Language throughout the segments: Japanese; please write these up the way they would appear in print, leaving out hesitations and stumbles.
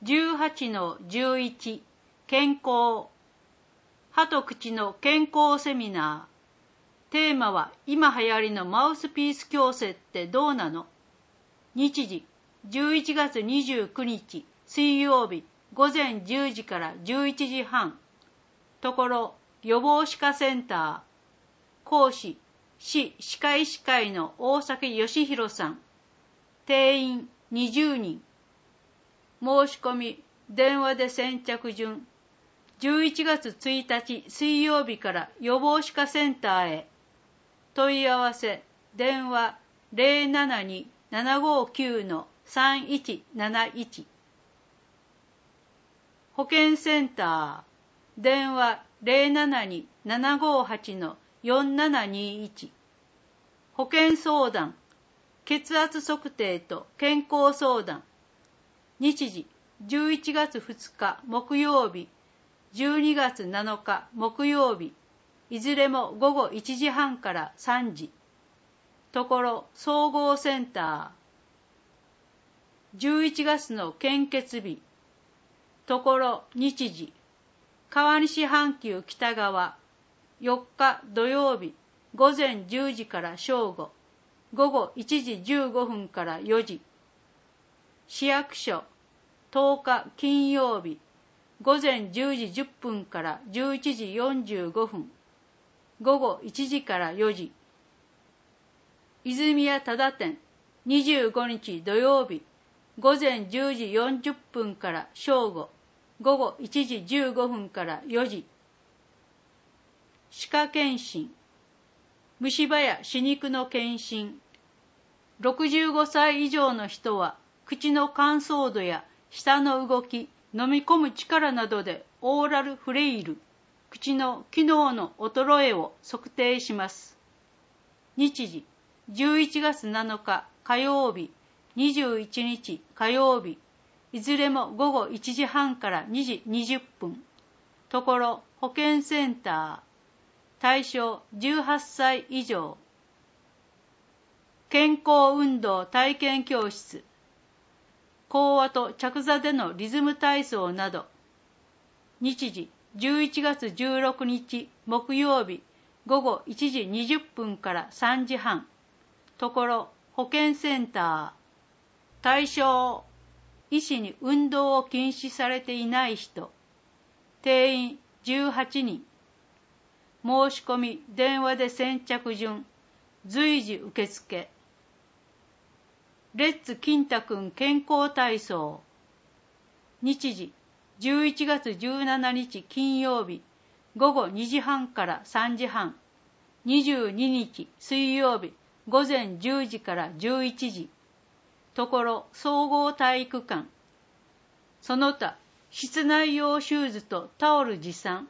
18-11 健康歯と口の健康セミナー。テーマは今流行りのマウスピース矯正ってどうなの？日時11月29日水曜日午前10時から11時半。ところ予防歯科センター。講師市歯科医師会の大崎義弘さん。定員20人。申し込み電話で先着順。11月1日水曜日から予防歯科センターへ。問い合わせ電話 072-759-3171。保健センター電話 072-758-4721。保健相談血圧測定と健康相談。日時11月2日木曜日12月7日木曜日、いずれも午後1時半から3時。ところ総合センター。11月の献血日。ところ日時。川西阪急北側。4日土曜日、午前10時から正午。午後1時15分から4時。市役所。10日金曜日。午前10時10分から11時45分。午後1時から4時。泉屋忠店25日土曜日。午前10時40分から正午。午後1時15分から4時。歯科検診。虫歯や歯肉の検診。65歳以上の人は口の乾燥度や舌の動き、飲み込む力などでオーラルフレイル、口の機能の衰えを測定します。日時、11月7日火曜日、21日火曜日、いずれも午後1時半から2時20分。ところ保健センター、対象18歳以上。健康運動体験教室。講話と着座でのリズム体操など。日時11月16日木曜日午後1時20分から3時半。ところ保健センター。対象医師に運動を禁止されていない人。定員18人。申し込み電話で先着順。随時受付。レッツ金太くん健康体操。日時11月17日金曜日午後2時半から3時半。22日水曜日午前10時から11時。ところ総合体育館。その他室内用シューズとタオル持参。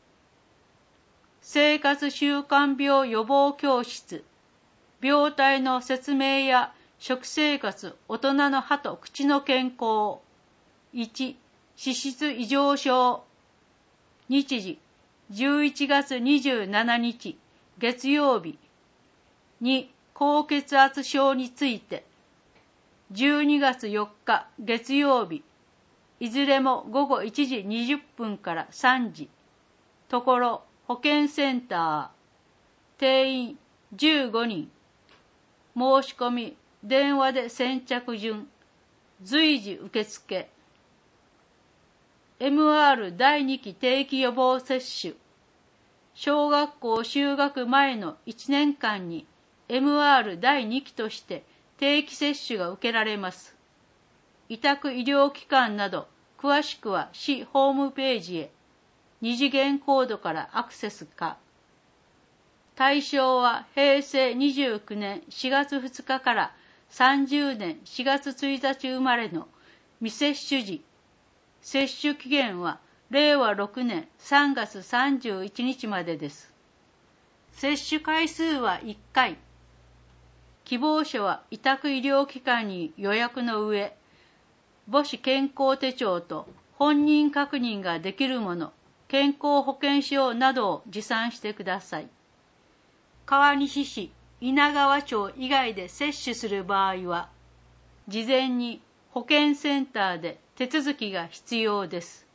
生活習慣病予防教室。病態の説明や食生活、大人の歯と口の健康。1、脂質異常症。日時、11月27日、月曜日。2、高血圧症について。12月4日、月曜日。いずれも午後1時20分から3時。ところ、保健センター。定員15人。申し込み電話で先着順。随時受付。MR 第2期定期予防接種。小学校就学前の1年間に MR 第2期として定期接種が受けられます。委託医療機関など詳しくは市ホームページへ。2次元コードからアクセスか。対象は平成29年4月2日から30年4月1日生まれの未接種児。接種期限は令和6年3月31日までです。接種回数は1回。希望者は委託医療機関に予約の上、母子健康手帳と本人確認ができるもの、健康保険証などを持参してください。川西市稲川町以外で接種する場合は、事前に保健センターで手続きが必要です。